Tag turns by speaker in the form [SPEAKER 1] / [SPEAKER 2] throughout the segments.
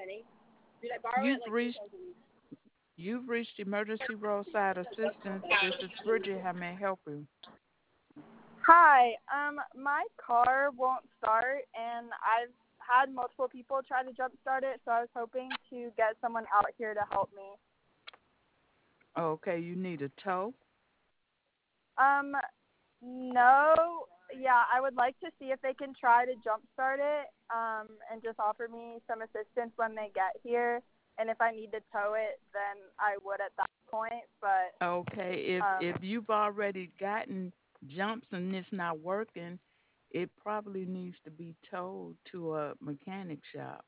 [SPEAKER 1] You've reached you've reached emergency roadside assistance. This is Bridget. How may I help you?
[SPEAKER 2] Hi. My car won't start, and I've had multiple people try to jump start it, so I was hoping to get someone out here to help me.
[SPEAKER 1] Okay, you need a tow.
[SPEAKER 2] Um, no. Yeah, I would like to see if they can try to jump start it, and just offer me some assistance when they get here. And if I need to tow it, then I would at that point. But
[SPEAKER 1] Okay, if you've already gotten jumps and it's not working, it probably needs to be towed to a mechanic shop.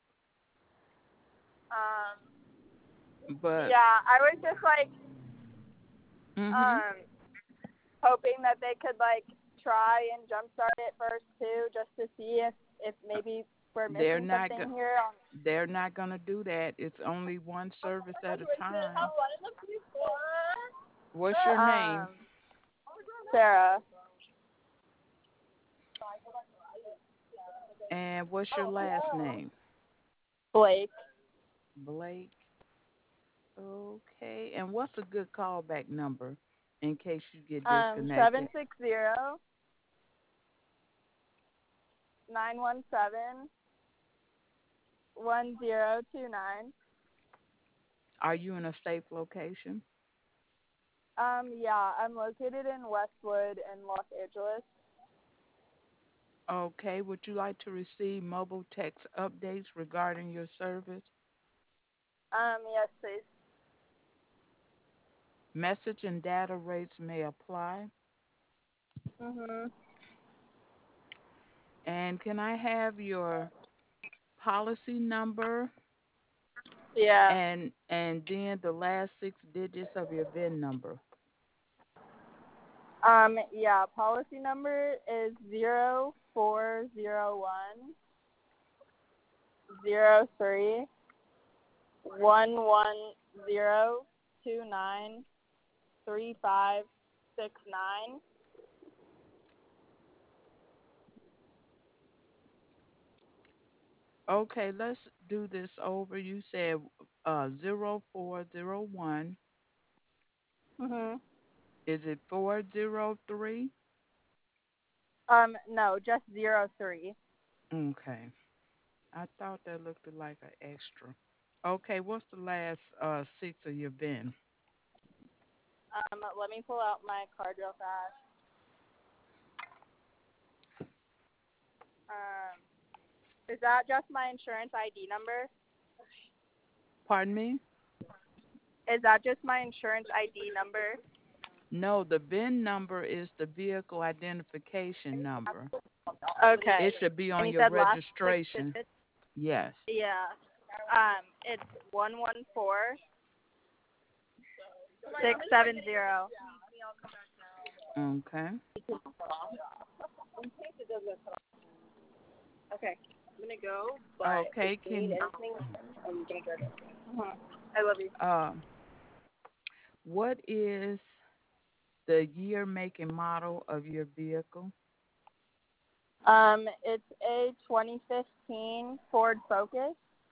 [SPEAKER 2] um,
[SPEAKER 1] But
[SPEAKER 2] yeah, I was just like
[SPEAKER 1] mhm,
[SPEAKER 2] um hoping that they could like try and jumpstart it first too, just to see if maybe we're
[SPEAKER 1] they're
[SPEAKER 2] missing
[SPEAKER 1] not
[SPEAKER 2] something
[SPEAKER 1] go-
[SPEAKER 2] here.
[SPEAKER 1] they're not going to do that. It's only one service at a time. What's your name
[SPEAKER 2] Um, Sarah,
[SPEAKER 1] and what's your last name?
[SPEAKER 2] Blake,
[SPEAKER 1] Blake. Okay. And what's a good callback number in case you get disconnected?
[SPEAKER 2] 760-917-1029.
[SPEAKER 1] Are you in a safe location?
[SPEAKER 2] Yeah, I'm located in Westwood in Los Angeles.
[SPEAKER 1] Okay. Would you like to receive mobile text updates regarding your service?
[SPEAKER 2] Yes, please.
[SPEAKER 1] Message and data rates may apply.
[SPEAKER 2] Mhm.
[SPEAKER 1] And can I have your policy number
[SPEAKER 2] Yeah.
[SPEAKER 1] and then the last 6 digits of your VIN number?
[SPEAKER 2] Yeah, policy number is 0401033569.
[SPEAKER 1] Okay, let's do this over. You said 0401.
[SPEAKER 2] Mhm.
[SPEAKER 1] Is it 403?
[SPEAKER 2] No, just 03.
[SPEAKER 1] Okay. I thought that looked like an extra. Okay, what's the last 6 of your VIN?
[SPEAKER 2] Let me pull out my card real fast. Um, is that just my insurance ID number?
[SPEAKER 1] Pardon me?
[SPEAKER 2] Is that just my insurance ID number?
[SPEAKER 1] No, the VIN number is the vehicle identification number.
[SPEAKER 2] Okay.
[SPEAKER 1] It should be
[SPEAKER 2] And
[SPEAKER 1] on
[SPEAKER 2] you
[SPEAKER 1] your
[SPEAKER 2] said last six
[SPEAKER 1] registration.
[SPEAKER 2] digits?
[SPEAKER 1] Yes.
[SPEAKER 2] Yeah. It's 114670.
[SPEAKER 1] Okay.
[SPEAKER 2] Okay. I'm gonna go, but if
[SPEAKER 1] Okay,
[SPEAKER 2] you need
[SPEAKER 1] can
[SPEAKER 2] anything, I'm gonna grab it. I love you.
[SPEAKER 1] um what is the year, make, and model of your vehicle?
[SPEAKER 2] It's a 2015 Ford Focus.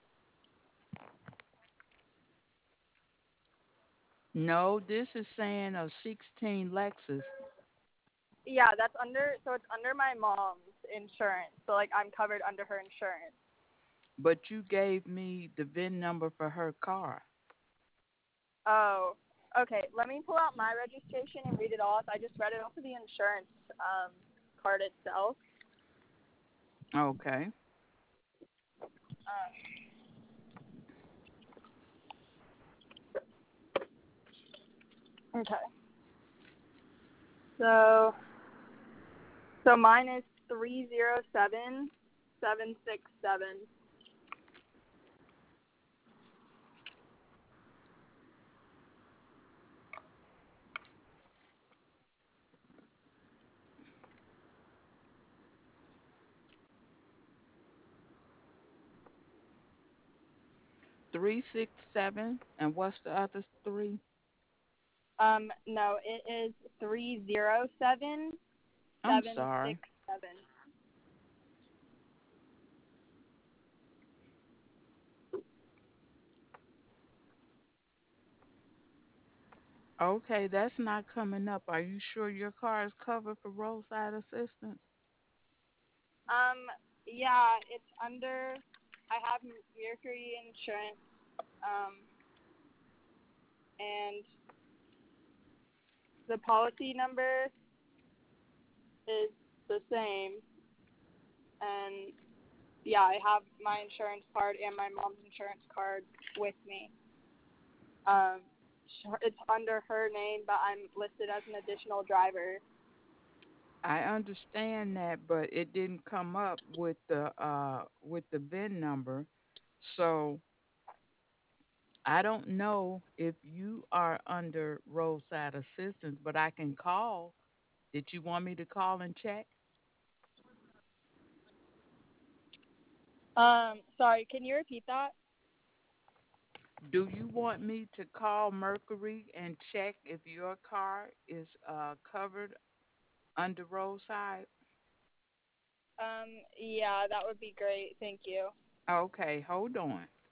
[SPEAKER 1] No, this is saying a 16 Lexus,
[SPEAKER 2] Yeah, so it's under my mom's insurance. So like I'm covered under her insurance.
[SPEAKER 1] but you gave me the VIN number for her car.
[SPEAKER 2] Oh, okay. Let me pull out my registration and read it off. I just read it off of the insurance card itself.
[SPEAKER 1] Okay.
[SPEAKER 2] Okay. So mine is 307767.
[SPEAKER 1] 367, and what's the other three?
[SPEAKER 2] No, it is 307767.
[SPEAKER 1] I'm sorry. Okay, that's not coming up. Are you sure your car is covered for roadside assistance?
[SPEAKER 2] Um, yeah, it's under. I have Mercury insurance. Um, and the policy number is the same. And yeah, I have my insurance card and my mom's insurance card with me. Um, it's under her name, but I'm listed as an additional driver.
[SPEAKER 1] I understand that, but it didn't come up with the VIN number. So I don't know if you are under roadside assistance, but I can call. Did you want me to call and check?
[SPEAKER 2] Sorry, can you repeat that?
[SPEAKER 1] Do you want me to call Mercury and check if your car is covered under roadside?
[SPEAKER 2] Yeah, that would be great. Thank you.
[SPEAKER 1] Okay, hold on.